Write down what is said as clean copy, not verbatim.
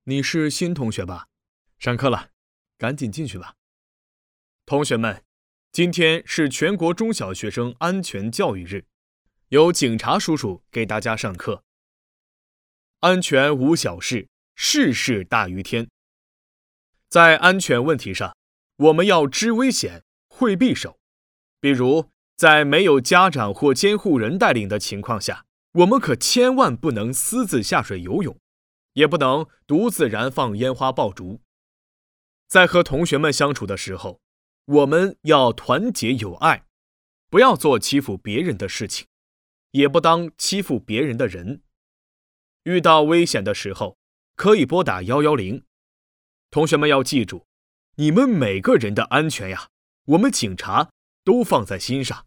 你是新同学吧？上课了，赶紧进去吧。同学们，今天是全国中小学生安全教育日，由警察叔叔给大家上课。安全无小事，事事大于天。在安全问题上，我们要知危险，会匕首。比如，在没有家长或监护人带领的情况下，我们可千万不能私自下水游泳，也不能独自燃放烟花爆竹。在和同学们相处的时候，我们要团结友爱，不要做欺负别人的事情，也不当欺负别人的人。遇到危险的时候，可以拨打110。同学们要记住，你们每个人的安全呀，我们警察都放在心上。